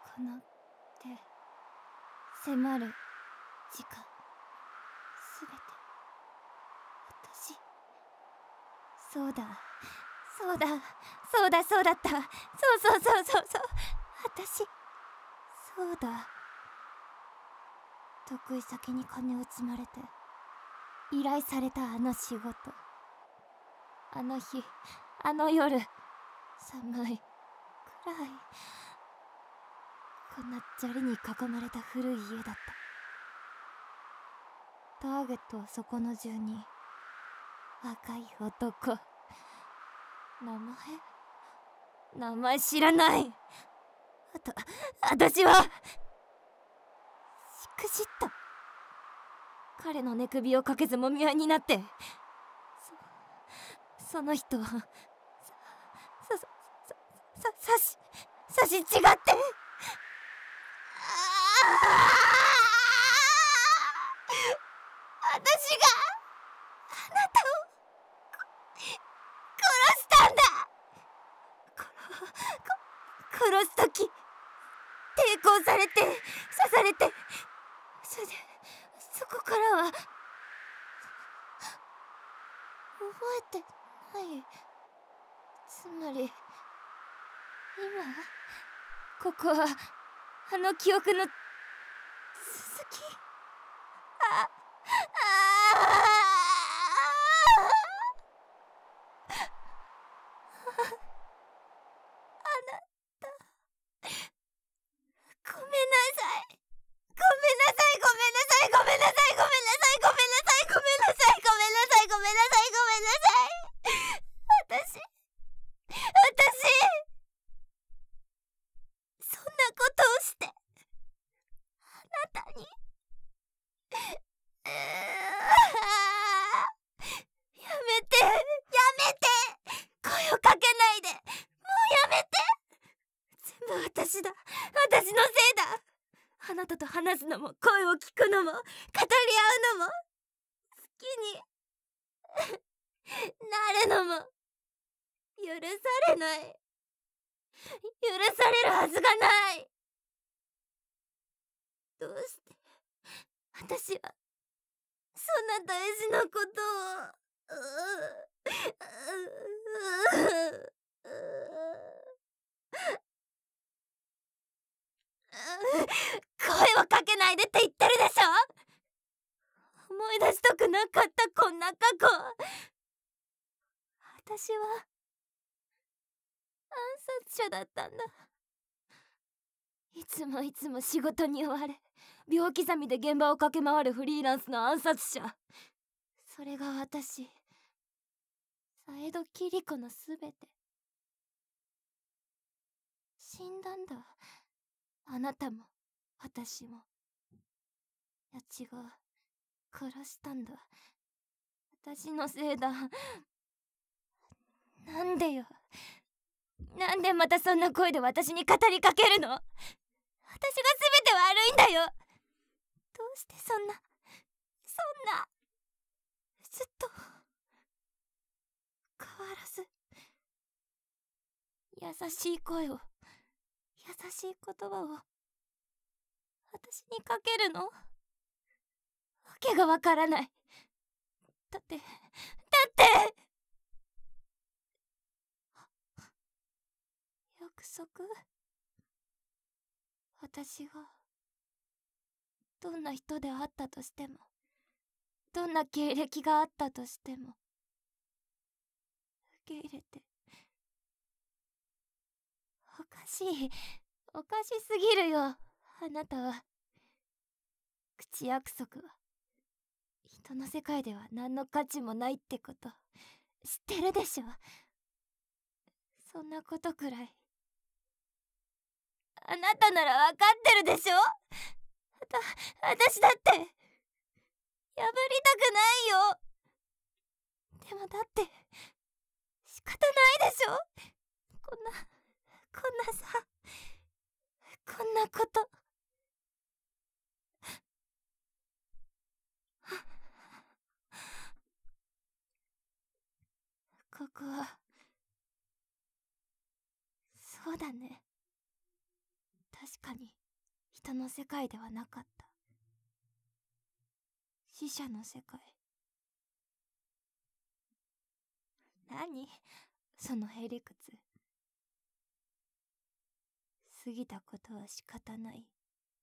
この手、迫る時間、すべて私。そうだそうだそうだそうだった、そう私。そうだ。得意先に金を積まれて依頼されたあの仕事、あの日、あの夜、寒い、暗い、こんな砂利に囲まれた古い家だった。ターゲットはそこの住人、若い男。名前知らない。私はしくじった。彼の寝首をかけずもみ合いになって、その人を刺し違って、私があなたを殺したんだ。殺す時抵抗されて刺されて、そこからは覚えてない。つまり今ここはあの記憶の続き。ごめんなさい、ごめんなさい、ごめんなさい、ごめんなさい、ごめんなさい、ごめんなさい、ごめんなさい、ごめんなさい、ごめんなさい、ごめんなさい。私そんなことをしてあなたにやめて、やめて、声をかけないで、もうやめて。全部私だ、私のせいだ。あなたと話すのも声を聞くのも語り合うのも好きになるのも許されない、許されるはずがない。どうして私はそんな大事なことを声をかけないでって言ってるでしょ。思い出したくなかった、こんな過去。私は暗殺者だったんだ。いつも仕事に追われ、秒刻みで現場を駆け回るフリーランスの暗殺者。それが私、サエド・キリコのすべて。死んだんだ。あなたも私も。いや違う、殺したんだ。私のせいだ。なんでよ。なんでまたそんな声で私に語りかけるの。私が全て悪いんだよ。どうしてそんなずっと変わらず優しい声を、優しい言葉を私にかけるの。わけがわからない。だって約束。私がどんな人であったとしても、どんな経歴があったとしても受け入れて。おかしすぎるよ、あなたは。口約束は人の世界では何の価値もないってこと知ってるでしょ。そんなことくらいあなたなら分かってるでしょ。私だって破りたくないよ。でもだって仕方ないでしょ。こんなさ、こんなこと。ここはそうだね、 かに人の世界ではなかった。死者の世界。何そのへりくつ。過ぎたことは仕方ない。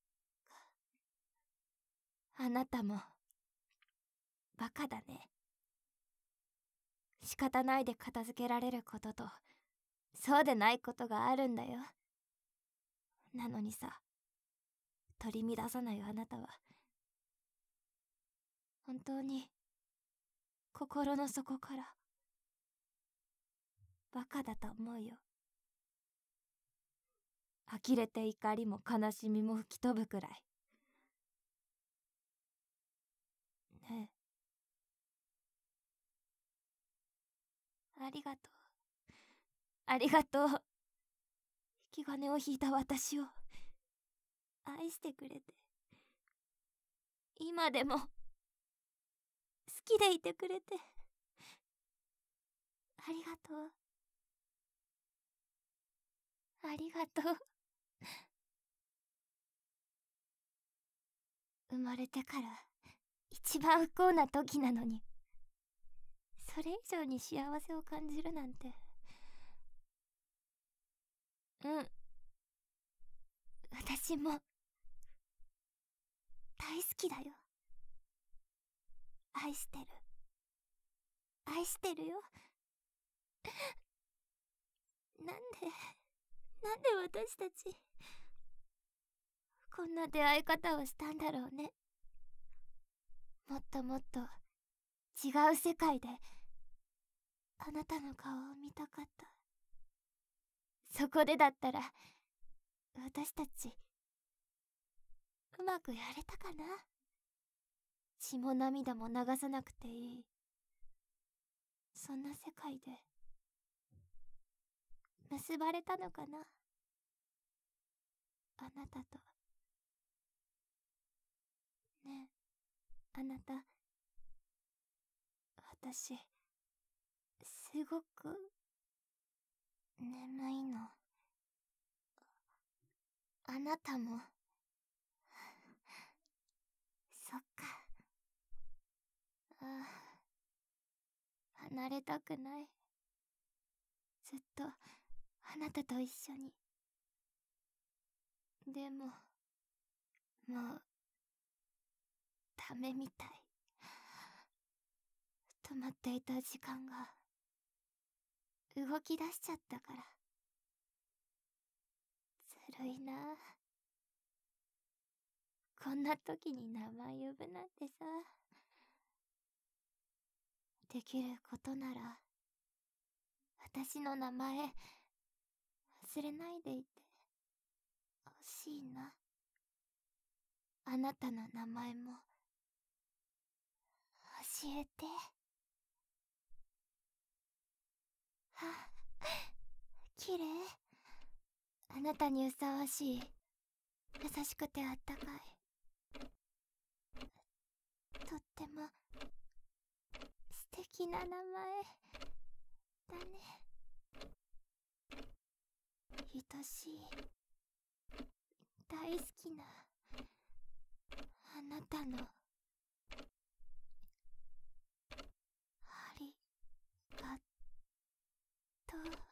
あなたもバカだね。仕方ないで片付けられることとそうでないことがあるんだよ。なのにさ、取り乱さないあなたは本当に心の底からバカだと思うよ。呆れて怒りも悲しみも吹き飛ぶくらい。ねえ、ありがとう。ありがとう。引き金を引いた私を愛してくれて、今でも好きでいてくれて、ありがとう。ありがとう。生まれてから一番不幸な時なのに、それ以上に幸せを感じるなんて。うん、私も大好きだよ。愛してる。愛してるよ。なんで私たちこんな出会い方をしたんだろうね。もっともっと違う世界であなたの顔を見たかった。そこでだったら私たちうまくやれたかな。血も涙も流さなくていい、そんな世界で結ばれたのかな、あなたと。ねえ、あなた、私すごく眠いの。あなたも。そっか。ああ、離れたくない。ずっとあなたと一緒に。でももうダメみたい。止まっていた時間が動き出しちゃったから。ずるいな。こんな時に名前呼ぶなんてさ。できることなら私の名前忘れないでいてほしいな。あなたの名前も教えて。は綺麗。あなたにふさわしい優しくてあったかい、とっても素敵な名前だね。愛しい大好きなあなたのありがとう。